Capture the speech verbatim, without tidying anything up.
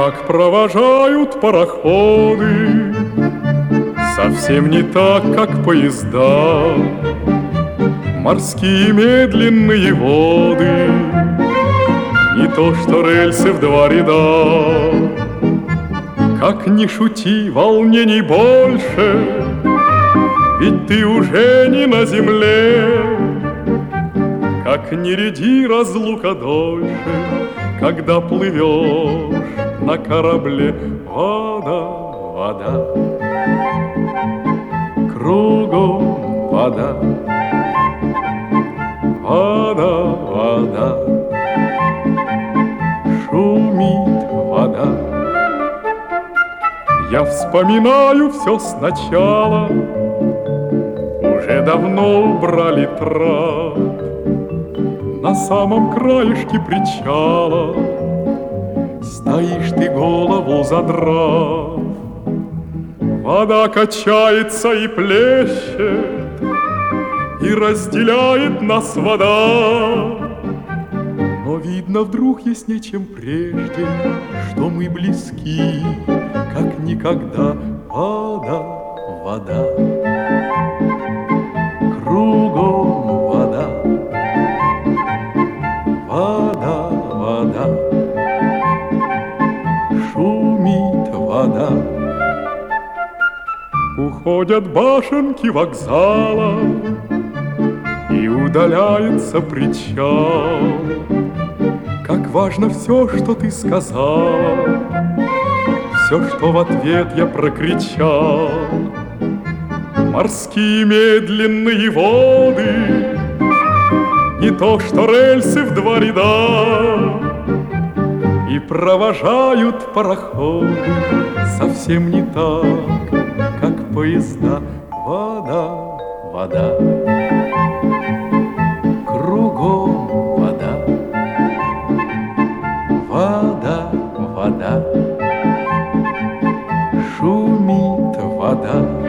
как провожают пароходы, совсем не так, как поезда. Морские медленные воды, не то что рельсы в два ряда. Как ни шути, волнений больше, ведь ты уже не на земле. Как ни ряди, разлука дольше, когда плывешь на корабле. Вода, вода, кругом вода. Вода, вода, шумит вода. Я вспоминаю все сначала, уже давно убрали трап. На самом краешке причала стоишь ты, голову задрав. Вода качается и плещет, и разделяет нас вода. Но видно, вдруг яснее, чем прежде, что мы близки, как никогда. Вода, вода, кругом вода. Вода, вода, шумит вода. Уходят башенки вокзала, и удаляется причал. Как важно все, что ты сказала, все, что в ответ я прокричал. Морские медленные воды, не то что рельсы в два ряда. И провожают пароходы совсем не так, как поезда. Вода, вода, кругом вода. Вода, вода, шумит вода.